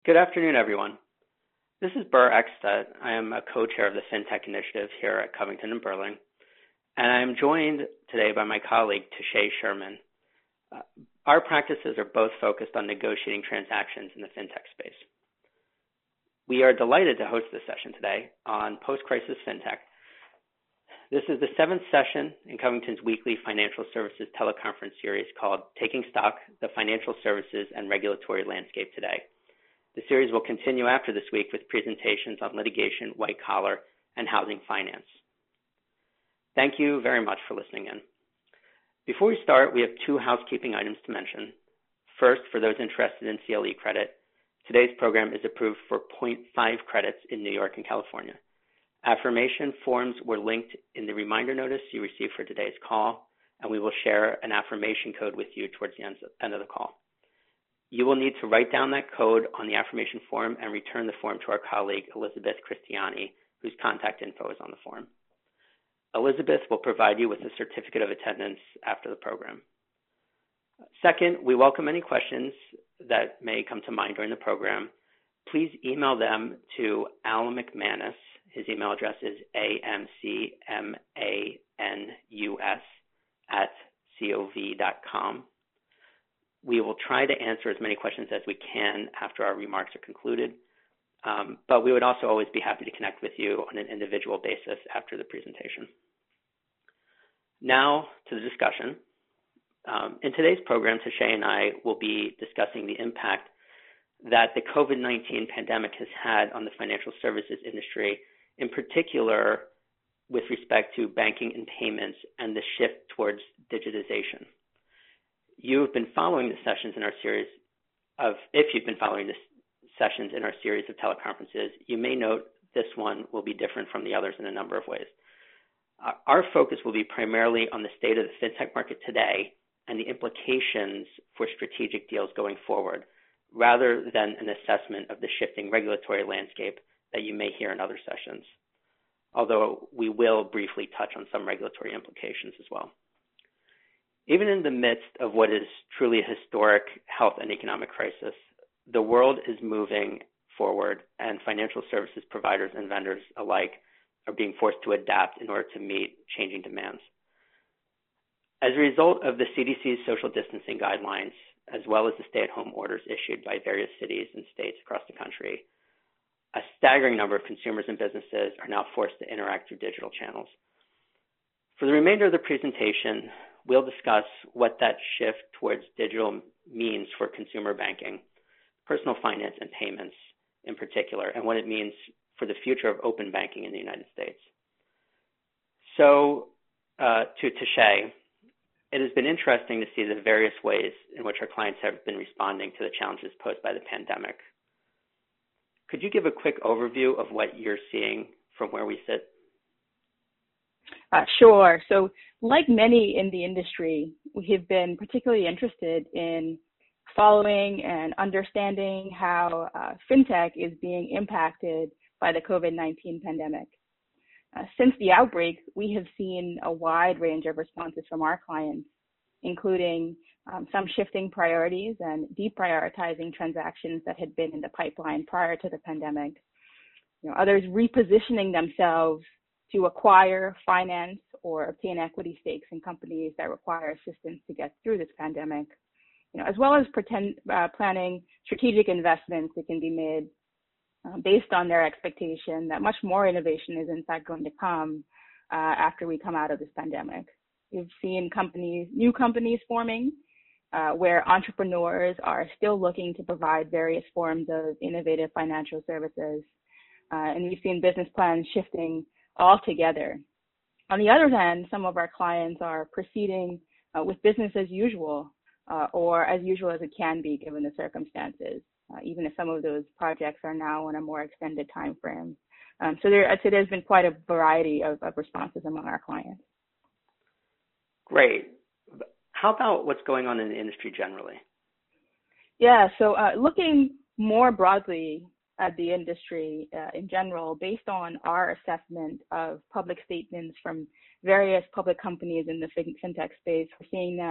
Good afternoon, everyone. This is Burr Eckstedt. I am a co-chair of the FinTech Initiative here at Covington and Burling, and I am joined today by my colleague, Teshay Sherman. Our practices are both focused on negotiating transactions in the FinTech space. We are delighted to host this session today on post-crisis FinTech. This is the 7th session in Covington's weekly financial services teleconference series called Taking Stock, the Financial Services and Regulatory Landscape Today. The series will continue after this week with presentations on litigation, white collar, and housing finance. Thank you very much for listening in. Before we start, we have two housekeeping items to mention. First, for those interested in CLE credit, today's program is approved for 0.5 credits in New York and California. Affirmation forms were linked in the reminder notice you received for today's call, and we will share an affirmation code with you towards the end of the call. You will need to write down that code on the affirmation form and return the form to our colleague, Elizabeth Christiani, whose contact info is on the form. Elizabeth will provide you with a certificate of attendance after the program. Second, we welcome any questions that may come to mind during the program. Please email them to Al McManus. His email address is amcmanus@cov.com. We will try to answer as many questions as we can after our remarks are concluded, but we would also always be happy to connect with you on an individual basis after the presentation. Now to the discussion. In today's program, Teshay and I will be discussing the impact that the COVID-19 pandemic has had on the financial services industry, in particular with respect to banking and payments and the shift towards digitization. You've been following the sessions in our series if you've been following the sessions in our series of teleconferences, you may note this one will be different from the others in a number of ways. Our focus will be primarily on the state of the FinTech market today and the implications for strategic deals going forward, rather than an assessment of the shifting regulatory landscape that you may hear in other sessions, although we will briefly touch on some regulatory implications as well. Even in the midst of what is truly a historic health and economic crisis, the world is moving forward, and financial services providers and vendors alike are being forced to adapt in order to meet changing demands. As a result of the CDC's social distancing guidelines, as well as the stay-at-home orders issued by various cities and states across the country, a staggering number of consumers and businesses are now forced to interact through digital channels. For the remainder of the presentation, we'll discuss what that shift towards digital means for consumer banking, personal finance, and payments in particular, and what it means for the future of open banking in the United States. So, to Teshay, it has been interesting to see the various ways in which our clients have been responding to the challenges posed by the pandemic. Could you give a quick overview of what you're seeing from where we sit? Sure. So like many in the industry, we have been particularly interested in following and understanding how FinTech is being impacted by the COVID-19 pandemic. Since the outbreak, we have seen a wide range of responses from our clients, including some shifting priorities and deprioritizing transactions that had been in the pipeline prior to the pandemic. Others repositioning themselves to acquire, finance, or obtain equity stakes in companies that require assistance to get through this pandemic, as well as planning strategic investments that can be made based on their expectation that much more innovation is in fact going to come after we come out of this pandemic. We've seen new companies forming where entrepreneurs are still looking to provide various forms of innovative financial services. And we've seen business plans shifting altogether. On the other hand, some of our clients are proceeding with business as usual, or as usual as it can be given the circumstances, even if some of those projects are now on a more extended time frame. So I'd say there's been quite a variety of responses among our clients. Great. How about what's going on in the industry generally? Yeah, so looking more broadly at the industry in general, based on our assessment of public statements from various public companies in the fintech space, we're seeing that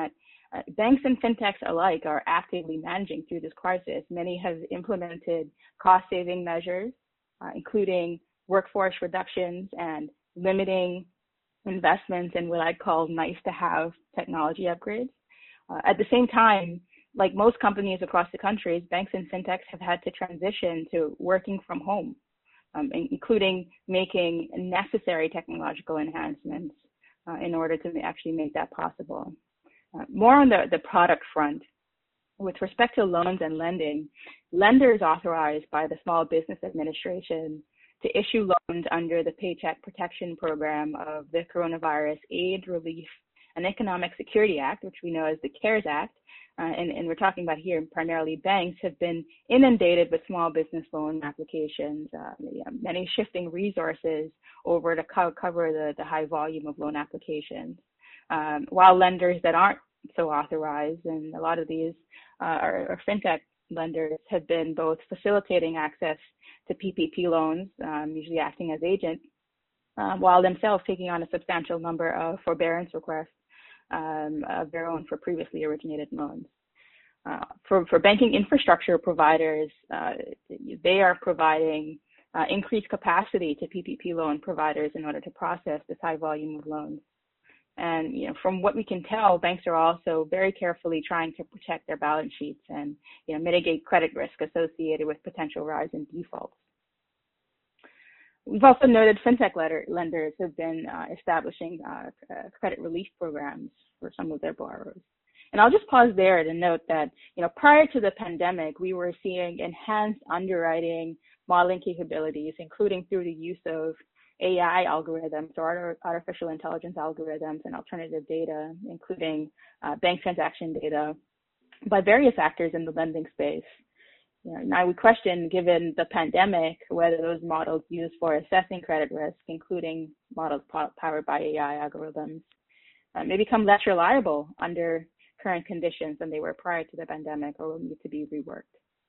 Banks and fintechs alike are actively managing through this crisis. Many have implemented cost-saving measures, including workforce reductions and limiting investments in what I'd call nice-to-have technology upgrades. At the same time, like most companies across the country, banks and fintechs have had to transition to working from home, including making necessary technological enhancements in order to actually make that possible. More on the product front, with respect to loans and lending, lenders authorized by the Small Business Administration to issue loans under the Paycheck Protection Program of the Coronavirus Aid, Relief, and Economic Security Act, which we know as the CARES Act, and we're talking about here primarily banks, have been inundated with small business loan applications, many shifting resources over to cover the high volume of loan applications. While lenders that aren't so authorized, and a lot of these are fintech lenders, have been both facilitating access to PPP loans, usually acting as agents, while themselves taking on a substantial number of forbearance requests of their own for previously originated loans. For banking infrastructure providers, they are providing increased capacity to PPP loan providers in order to process this high volume of loans. And from what we can tell, banks are also very carefully trying to protect their balance sheets and mitigate credit risk associated with potential rise in defaults. We've also noted fintech lenders have been establishing credit relief programs for some of their borrowers. And I'll just pause there to note that prior to the pandemic, we were seeing enhanced underwriting modeling capabilities, including through the use of AI algorithms or artificial intelligence algorithms and alternative data, including bank transaction data, by various actors in the lending space. Now we question, given the pandemic, whether those models used for assessing credit risk, including models powered by AI algorithms, may become less reliable under current conditions than they were prior to the pandemic, or will need to be reworked.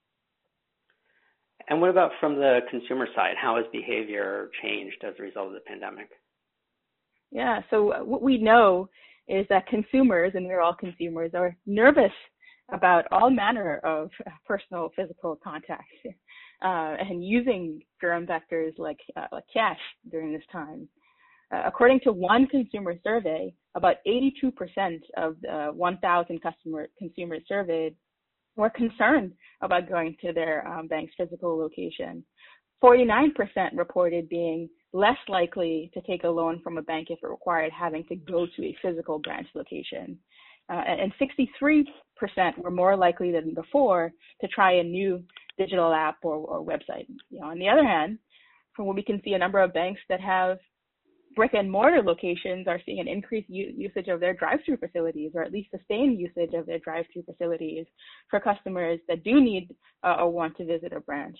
And what about from the consumer side? How has behavior changed as a result of the pandemic? Yeah, so what we know is that consumers, and we're all consumers, are nervous about all manner of personal physical contact and using germ vectors like cash during this time. According to one consumer survey, about 82% of the 1,000 consumers surveyed were concerned about going to their bank's physical location. 49% reported being less likely to take a loan from a bank if it required having to go to a physical branch location. And 63% were more likely than before to try a new digital app or website. On the other hand, from what we can see, a number of banks that have brick and mortar locations are seeing an increased usage of their drive-through facilities, or at least sustained usage of their drive-through facilities for customers that do need or want to visit a branch.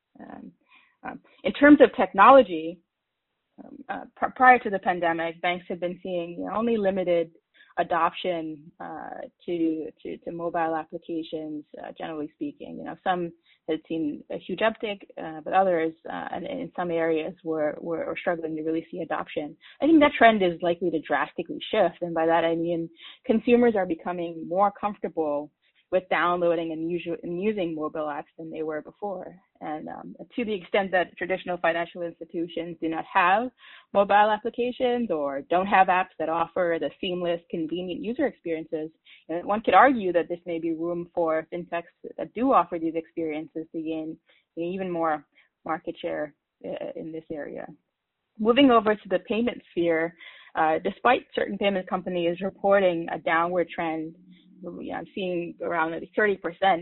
In terms of technology, prior to the pandemic, banks have been seeing only limited adoption to mobile applications, generally speaking. Some had seen a huge uptick, but others, and in some areas, were struggling to really see adoption. I think that trend is likely to drastically shift, and by that I mean consumers are becoming more comfortable with downloading and using mobile apps than they were before. And to the extent that traditional financial institutions do not have mobile applications or don't have apps that offer the seamless, convenient user experiences, one could argue that this may be room for fintechs that do offer these experiences to gain even more market share in this area. Moving over to the payment sphere, despite certain payment companies reporting a downward trend, I'm seeing around 30%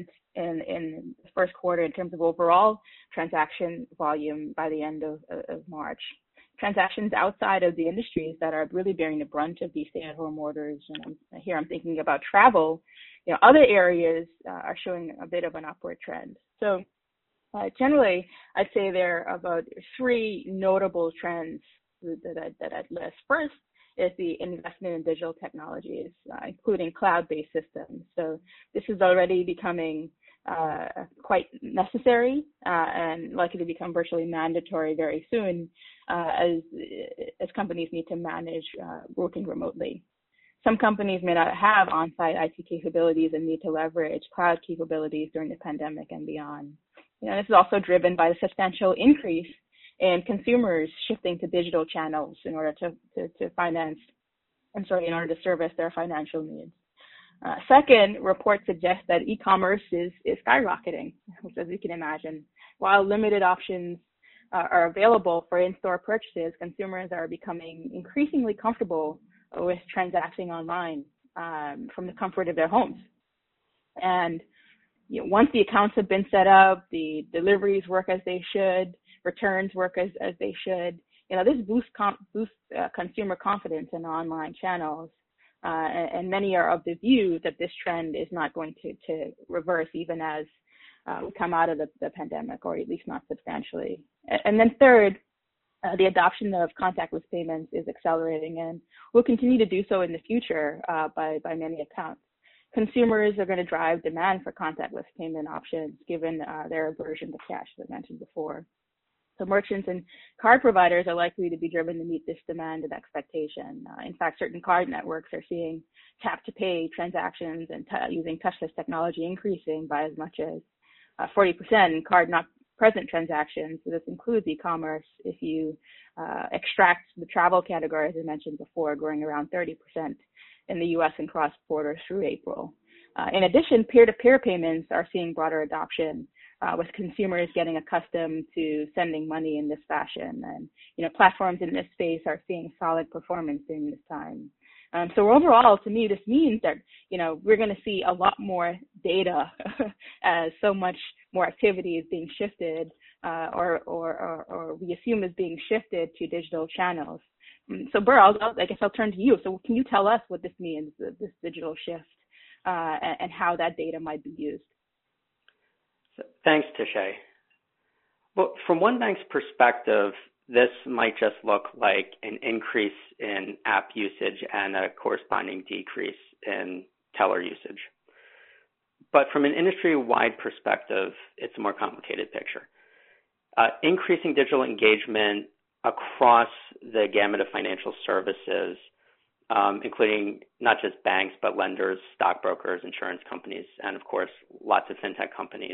in the first quarter in terms of overall transaction volume by the end of March. Transactions outside of the industries that are really bearing the brunt of these stay-at-home orders, and here I'm thinking about travel, other areas are showing a bit of an upward trend. So generally, I'd say there are about three notable trends that I'd list. First is the investment in digital technologies, including cloud-based systems. So this is already becoming quite necessary and likely to become virtually mandatory very soon as companies need to manage working remotely. Some companies may not have on-site IT capabilities and need to leverage cloud capabilities during the pandemic and beyond. This is also driven by the substantial increase in consumers shifting to digital channels in order to service their financial needs. Second, reports suggest that e-commerce is skyrocketing, as you can imagine. While limited options are available for in-store purchases, consumers are becoming increasingly comfortable with transacting online from the comfort of their homes. And once the accounts have been set up, the deliveries work as they should, returns work as they should, this boosts consumer confidence in online channels. And many are of the view that this trend is not going to reverse even as we come out of the pandemic, or at least not substantially. And then third, the adoption of contactless payments is accelerating and will continue to do so in the future by many accounts. Consumers are going to drive demand for contactless payment options given their aversion to cash, as I mentioned before. So merchants and card providers are likely to be driven to meet this demand and expectation. In fact, certain card networks are seeing tap-to-pay transactions and using touchless technology increasing by as much as 40% in card-not-present transactions. So this includes e-commerce. If you extract the travel category, as I mentioned before, growing around 30% in the U.S. and cross-border through April. In addition, peer-to-peer payments are seeing broader adoption, with consumers getting accustomed to sending money in this fashion. And, platforms in this space are seeing solid performance during this time. So overall, to me, this means that, we're going to see a lot more data as so much more activity is being shifted or we assume is being shifted to digital channels. So Burr, I guess I'll turn to you. So can you tell us what this means, this digital shift, and how that data might be used? Thanks, Teshaye. Well, from one bank's perspective, this might just look like an increase in app usage and a corresponding decrease in teller usage. But from an industry-wide perspective, it's a more complicated picture. Increasing digital engagement across the gamut of financial services, including not just banks, but lenders, stockbrokers, insurance companies, and of course, lots of fintech companies,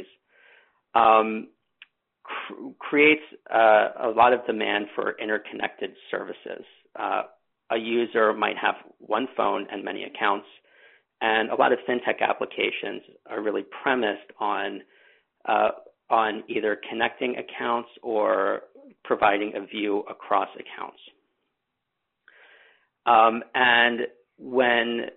creates a lot of demand for interconnected services. A user might have one phone and many accounts, and a lot of fintech applications are really premised on either connecting accounts or providing a view across accounts. And when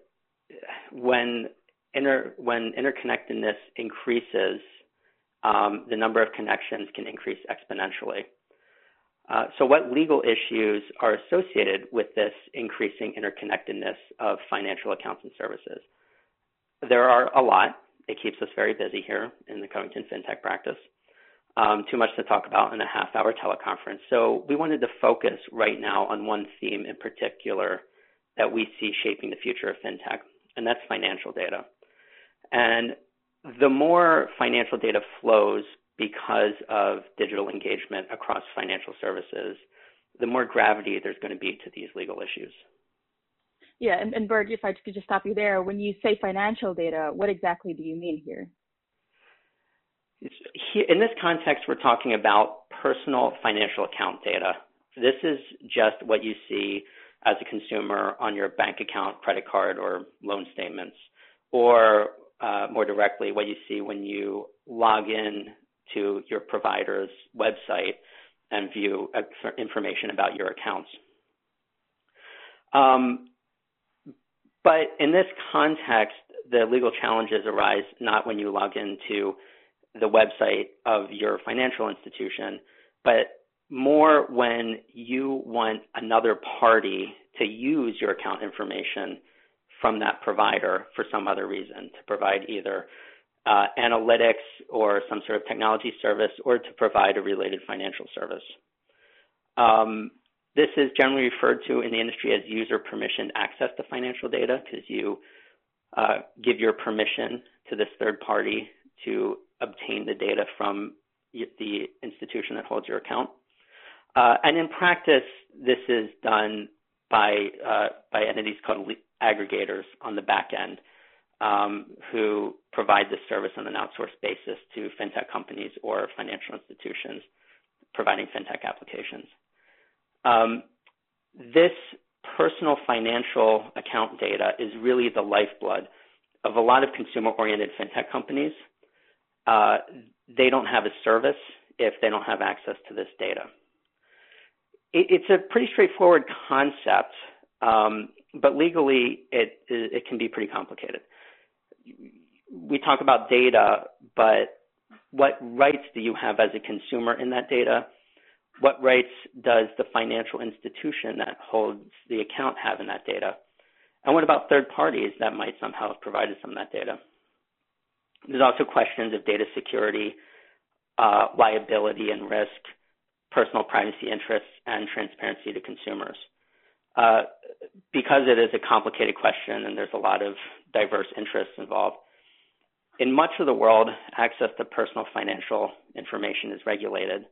interconnectedness increases, the number of connections can increase exponentially. So what legal issues are associated with this increasing interconnectedness of financial accounts and services? There are a lot. It keeps us very busy here in the Covington FinTech practice. Too much to talk about in a half-hour teleconference. So we wanted to focus right now on one theme in particular that we see shaping the future of FinTech, and that's financial data. And the more financial data flows because of digital engagement across financial services, the more gravity there's going to be to these legal issues. Yeah, and Bert, if I could just stop you there, when you say financial data, what exactly do you mean here? In this context, we're talking about personal financial account data. This is just what you see as a consumer on your bank account, credit card, or loan statements, or more directly, what you see when you log in to your provider's website and view information about your accounts. But in this context, the legal challenges arise not when you log into the website of your financial institution, but more when you want another party to use your account information from that provider for some other reason, to provide either analytics or some sort of technology service, or to provide a related financial service. This is generally referred to in the industry as user permission access to financial data, because you give your permission to this third party to obtain the data from the institution that holds your account. And in practice, this is done by entities called aggregators on the back end who provide this service on an outsourced basis to fintech companies or financial institutions providing fintech applications. This personal financial account data is really the lifeblood of a lot of consumer-oriented fintech companies. They don't have a service if they don't have access to this data. It's a pretty straightforward concept, but legally it can be pretty complicated. We talk about data, but what rights do you have as a consumer in that data? What rights does the financial institution that holds the account have in that data? And what about third parties that might somehow have provided some of that data? There's also questions of data security, liability and risk, personal privacy interests, and transparency to consumers. Because it is a complicated question and there's a lot of diverse interests involved, in much of the world, access to personal financial information is regulated.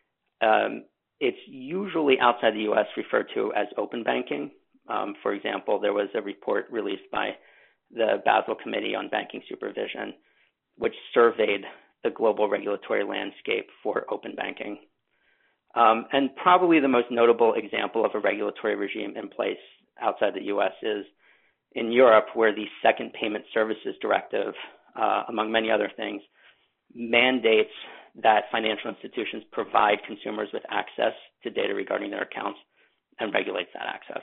It's usually outside the U.S. referred to as open banking. For example, there was a report released by the Basel Committee on Banking Supervision, which surveyed the global regulatory landscape for open banking. And probably the most notable example of a regulatory regime in place outside the U.S. is in Europe, where the Second Payment Services Directive, among many other things, mandates that financial institutions provide consumers with access to data regarding their accounts and regulates that access.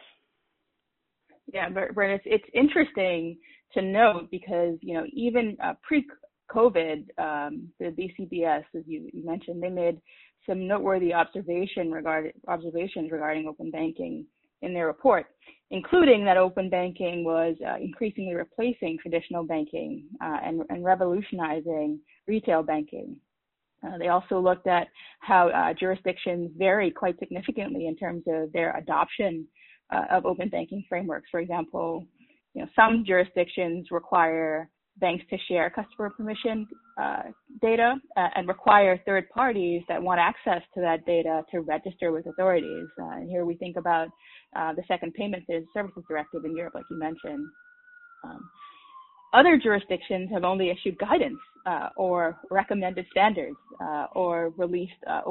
Yeah, Bernard, it's interesting to note because, even pre-COVID, the BCBS, as you mentioned, they made some noteworthy observations regarding open banking in their report, including that open banking was increasingly replacing traditional banking and revolutionizing retail banking. They also looked at how jurisdictions vary quite significantly in terms of their adoption of open banking frameworks. For example, some jurisdictions require banks to share customer permission data and require third parties that want access to that data to register with authorities. And here we think about the Second Payment Services Directive in Europe, like you mentioned. Other jurisdictions have only issued guidance or recommended standards or released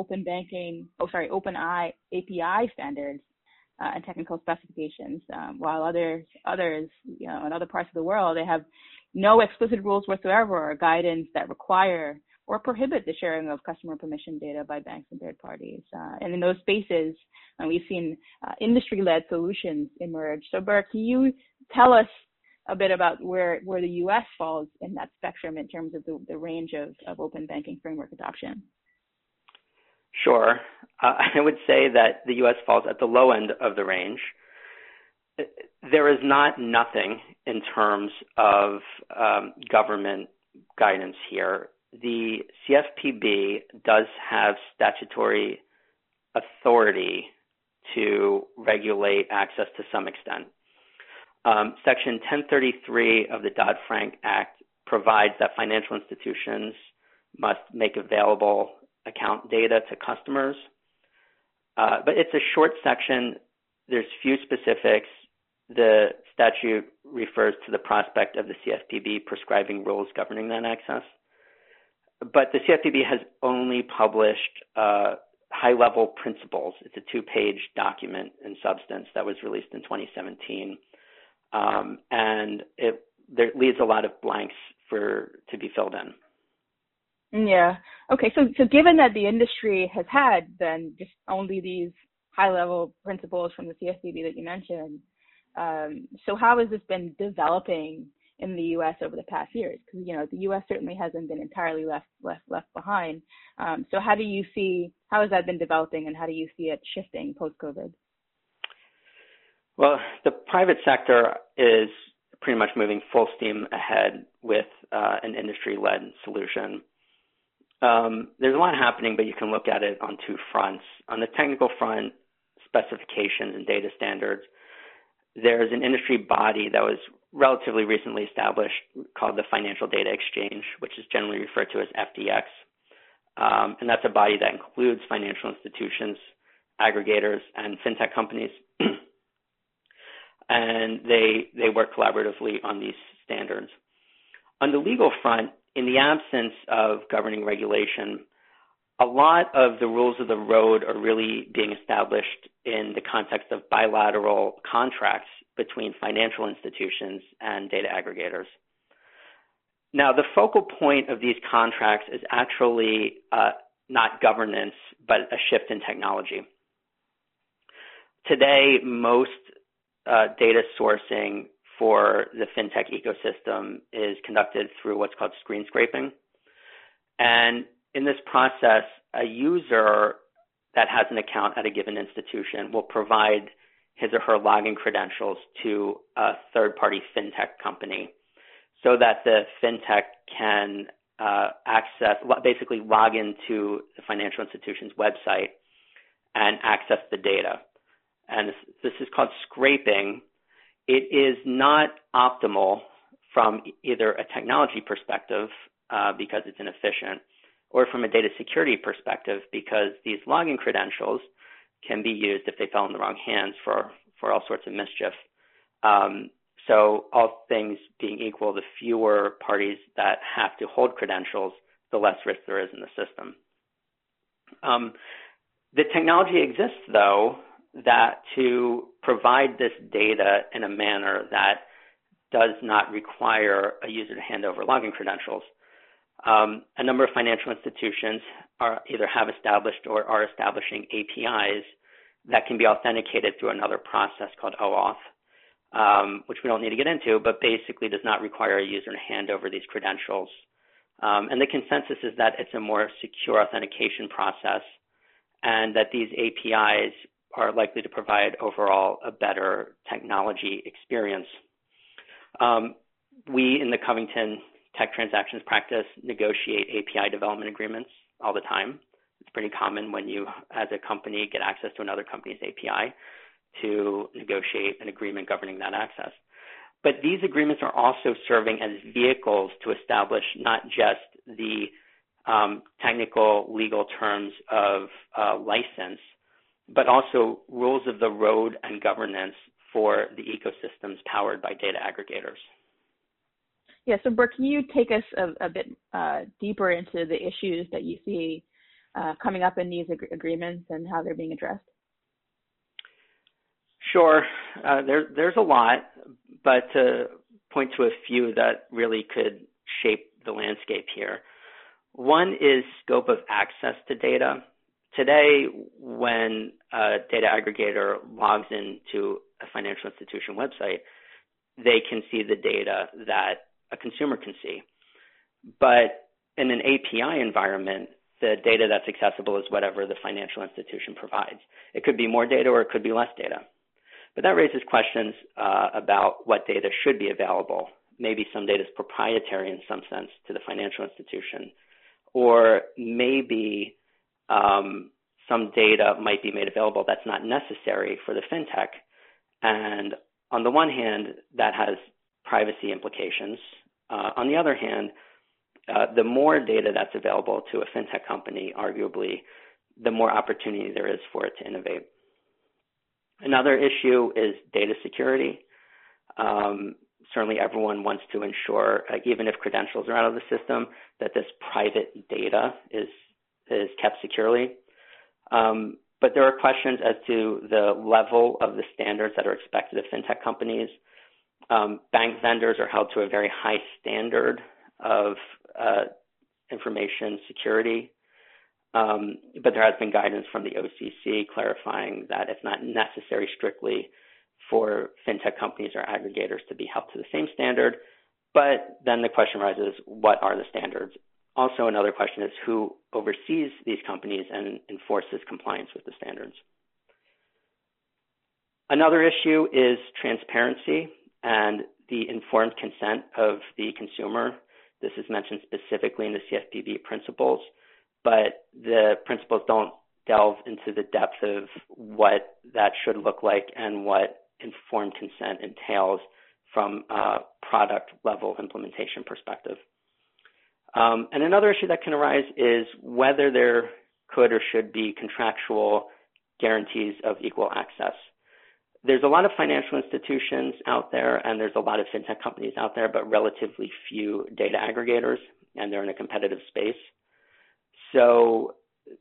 OpenAI API standards and technical specifications, while others, in other parts of the world, they have no explicit rules whatsoever or guidance that require or prohibit the sharing of customer permission data by banks and third parties. And in those spaces, we've seen industry-led solutions emerge. So, Bert, can you tell us a bit about where the U.S. falls in that spectrum in terms of the range of open banking framework adoption? Sure. I would say that the U.S. falls at the low end of the range. There is nothing in terms of government guidance here. The CFPB does have statutory authority to regulate access to some extent. Section 1033 of the Dodd-Frank Act provides that financial institutions must make available account data to customers. But it's a short section. There's few specifics. The statute refers to the prospect of the CFPB prescribing rules governing that access. But the CFPB has only published high-level principles. It's a 2-page document in substance that was released in 2017. And there leaves a lot of blanks to be filled in. Yeah. Okay. So given that the industry has had then just only these high-level principles from the CFPB that you mentioned, so how has this been developing in the U.S. over the past years? Because the U.S. certainly hasn't been entirely left behind. So how has that been developing, and how do you see it shifting post-COVID? Well, the private sector is pretty much moving full steam ahead with an industry-led solution. There's a lot happening, but you can look at it on two fronts. On the technical front, specifications and data standards, there's an industry body that was relatively recently established called the Financial Data Exchange, which is generally referred to as FDX. And that's a body that includes financial institutions, aggregators, and fintech companies. and they work collaboratively on these standards. On the legal front, in the absence of governing regulation, a lot of the rules of the road are really being established in the context of bilateral contracts between financial institutions and data aggregators. Now, the focal point of these contracts is actually not governance, but a shift in technology. Today, most data sourcing for the fintech ecosystem is conducted through what's called screen scraping. And in this process, a user that has an account at a given institution will provide his or her login credentials to a third-party fintech company so that the fintech can basically log into the financial institution's website and access the data. And this is called scraping. It is not optimal from either a technology perspective because it's inefficient, or from a data security perspective because these login credentials can be used if they fell in the wrong hands for all sorts of mischief. So all things being equal, the fewer parties that have to hold credentials, the less risk there is in the system. The technology exists, though, that to provide this data in a manner that does not require a user to hand over login credentials. A number of financial institutions either have established or are establishing APIs that can be authenticated through another process called OAuth, which we don't need to get into, but basically does not require a user to hand over these credentials. And the consensus is that it's a more secure authentication process and that these APIs are likely to provide overall a better technology experience. We in the Covington Tech Transactions practice negotiate API development agreements all the time. It's pretty common when you, as a company, get access to another company's API to negotiate an agreement governing that access. But these agreements are also serving as vehicles to establish not just the technical legal terms of license, but also rules of the road and governance for the ecosystems powered by data aggregators. Yeah, so Brooke, can you take us a bit deeper into the issues that you see coming up in these agreements and how they're being addressed? Sure. There's a lot, but to point to a few that really could shape the landscape here. One is scope of access to data. Today, when a data aggregator logs into a financial institution website, they can see the data that a consumer can see. But in an API environment, the data that's accessible is whatever the financial institution provides. It could be more data or it could be less data. But that raises questions about what data should be available. Maybe some data is proprietary in some sense to the financial institution, or maybe some data might be made available that's not necessary for the fintech. And on the one hand, that has privacy implications. On the other hand, the more data that's available to a fintech company, arguably, the more opportunity there is for it to innovate. Another issue is data security. Certainly everyone wants to ensure, even if credentials are out of the system, that this private data is kept securely. But there are questions as to the level of the standards that are expected of fintech companies. Bank vendors are held to a very high standard of information security. But there has been guidance from the OCC clarifying that it's not necessary strictly for fintech companies or aggregators to be held to the same standard. But then the question arises, what are the standards? Also, another question is who oversees these companies and enforces compliance with the standards. Another issue is transparency and the informed consent of the consumer. This is mentioned specifically in the CFPB principles, but the principles don't delve into the depth of what that should look like and what informed consent entails from a product level implementation perspective. And another issue that can arise is whether there could or should be contractual guarantees of equal access. there's a lot of financial institutions out there, and there's a lot of fintech companies out there, but relatively few data aggregators, and they're in a competitive space. So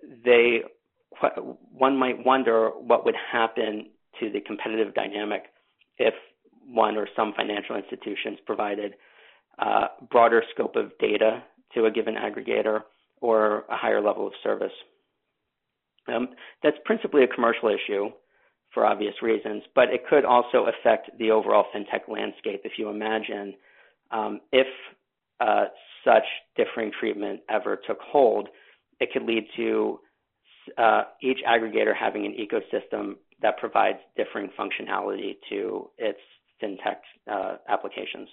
one might wonder what would happen to the competitive dynamic if one or some financial institutions provided a broader scope of data to a given aggregator or a higher level of service. That's principally a commercial issue for obvious reasons, but it could also affect the overall fintech landscape. If you imagine if such differing treatment ever took hold, it could lead to each aggregator having an ecosystem that provides differing functionality to its fintech applications.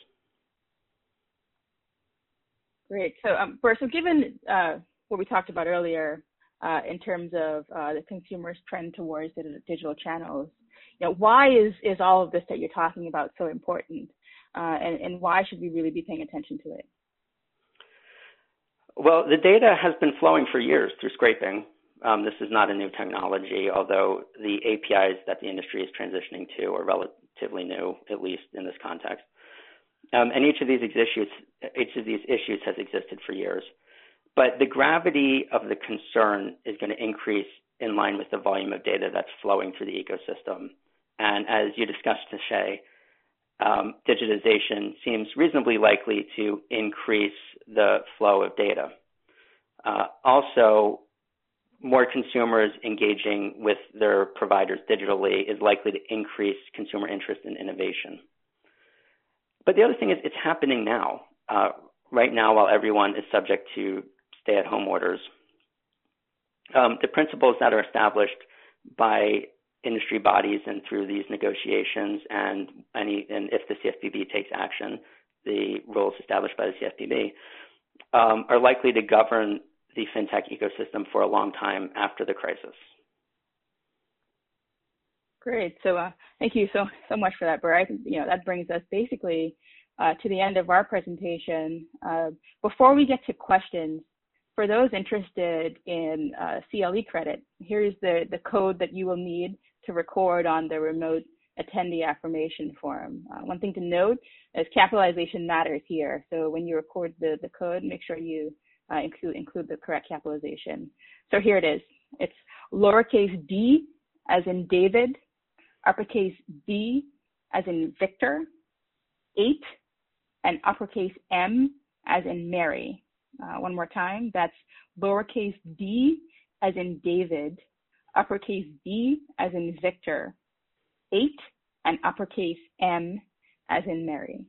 Great. So, Bert, so given what we talked about earlier in terms of the consumer's trend towards the digital channels, why is all of this that you're talking about so important, and why should we really be paying attention to it? Well, the data has been flowing for years through scraping. This is not a new technology, although the APIs that the industry is transitioning to are relatively new, at least in this context. And each of these issues has existed for years. But the gravity of the concern is going to increase in line with the volume of data that's flowing through the ecosystem. And as you discussed, Shay, digitization seems reasonably likely to increase the flow of data. Also, more consumers engaging with their providers digitally is likely to increase consumer interest in innovation. But the other thing is it's happening now. Right now, while everyone is subject to stay-at-home orders, the principles that are established by industry bodies and through these negotiations, and if the CFPB takes action, the rules established by the CFPB are likely to govern the fintech ecosystem for a long time after the crisis. Great. So thank you so much for that, Bert. I think that brings us basically to the end of our presentation. Before we get to questions, for those interested in CLE credit, here's the code that you will need to record on the remote attendee affirmation form. One thing to note is capitalization matters here. So when you record the code, make sure you include the correct capitalization. So here it is. It's lowercase d as in David, uppercase B as in Victor, 8, and uppercase M as in Mary. One more time, that's lowercase d as in David, uppercase B as in Victor, 8, and uppercase M as in Mary.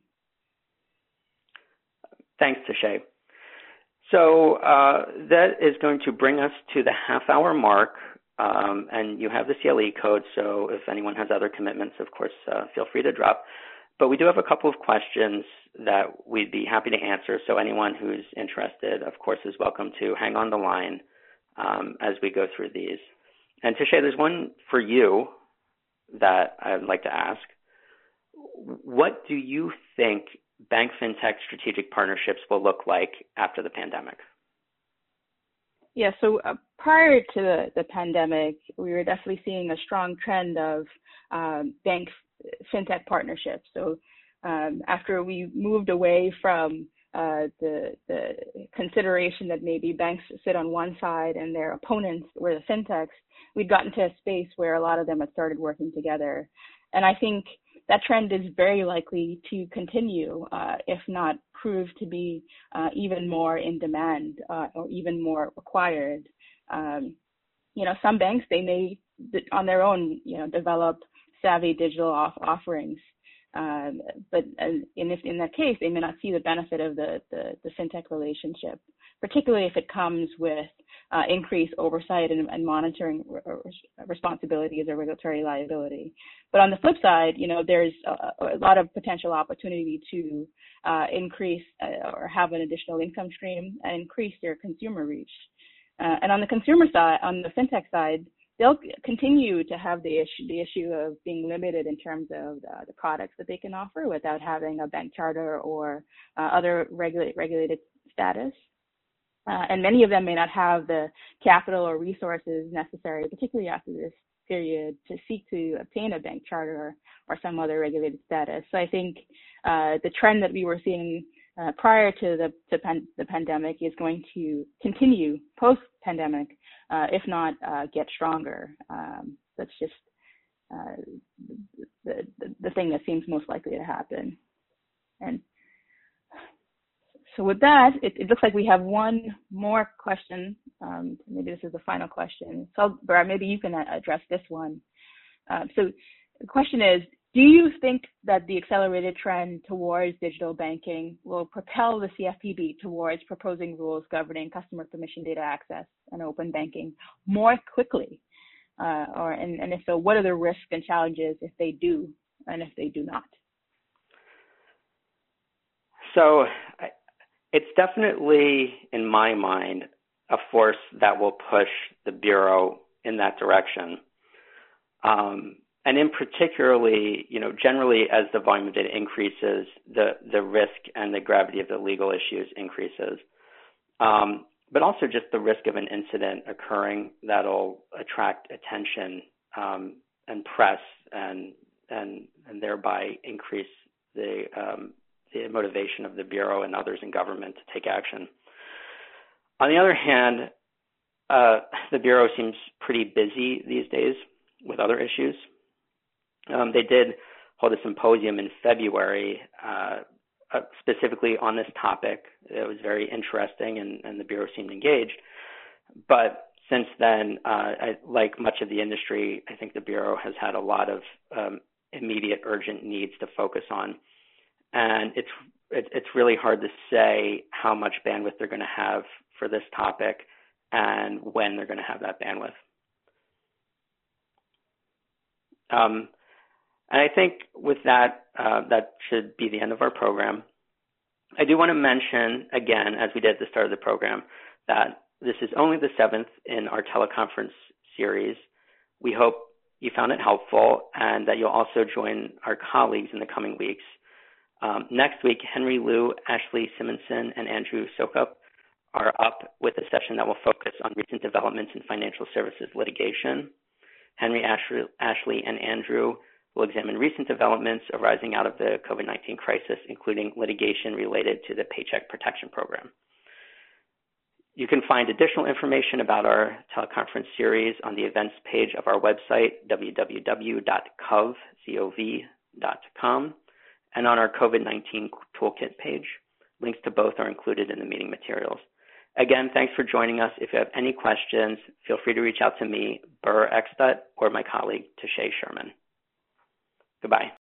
Thanks, Shay. So that is going to bring us to the half-hour mark, and you have the CLE code, so if anyone has other commitments, of course, feel free to drop. But we do have a couple of questions that we'd be happy to answer, so anyone who's interested, of course, is welcome to hang on the line as we go through these. And Shay, there's one for you that I'd like to ask. What do you think bank fintech strategic partnerships will look like after the pandemic? Yeah, so prior to the pandemic, we were definitely seeing a strong trend of bank fintech partnerships. So after we moved away from the consideration that maybe banks sit on one side and their opponents were the fintechs, we'd gotten to a space where a lot of them had started working together. And I think that trend is very likely to continue, if not prove to be even more in demand or even more required. Some banks, they may on their own, develop savvy digital offerings. But in that case, they may not see the benefit of the fintech relationship, particularly if it comes with increased oversight and monitoring responsibilities or regulatory liability. But on the flip side, there's a lot of potential opportunity to increase or have an additional income stream and increase their consumer reach. And on the consumer side, on the fintech side, they'll continue to have the issue of being limited in terms of the products that they can offer without having a bank charter or other regulated status. And many of them may not have the capital or resources necessary, particularly after this period, to seek to obtain a bank charter or some other regulated status. So I think the trend that we were seeing prior to the pandemic is going to continue post-pandemic, if not get stronger. That's just the thing that seems most likely to happen. And so with that, it looks like we have one more question. Maybe this is the final question. So, Brad, maybe you can address this one. So the question is, do you think that the accelerated trend towards digital banking will propel the CFPB towards proposing rules governing customer permission data access and open banking more quickly? And if so, what are the risks and challenges if they do and if they do not? So it's definitely, in my mind, a force that will push the Bureau in that direction. And in particularly, generally as the volume of data increases, the risk and the gravity of the legal issues increases. But also just the risk of an incident occurring that'll attract attention and press and thereby increase the motivation of the Bureau and others in government to take action. On the other hand, the Bureau seems pretty busy these days with other issues. They did hold a symposium in February specifically on this topic. It was very interesting, and the Bureau seemed engaged. But since then, like much of the industry, I think the Bureau has had a lot of immediate, urgent needs to focus on. And it's really hard to say how much bandwidth they're going to have for this topic and when they're going to have that bandwidth. And I think with that, that should be the end of our program. I do want to mention, again, as we did at the start of the program, that this is only the 7th in our teleconference series. We hope you found it helpful and that you'll also join our colleagues in the coming weeks. Next week, Henry Liu, Ashley Simonson, and Andrew Sokup are up with a session that will focus on recent developments in financial services litigation. Henry, Ashley, and Andrew will examine recent developments arising out of the COVID-19 crisis, including litigation related to the Paycheck Protection Program. You can find additional information about our teleconference series on the events page of our website, www.cov.com, and on our COVID-19 toolkit page. Links to both are included in the meeting materials. Again, thanks for joining us. If you have any questions, feel free to reach out to me, Burr Eckstedt, or my colleague, Tashay Sherman. Goodbye.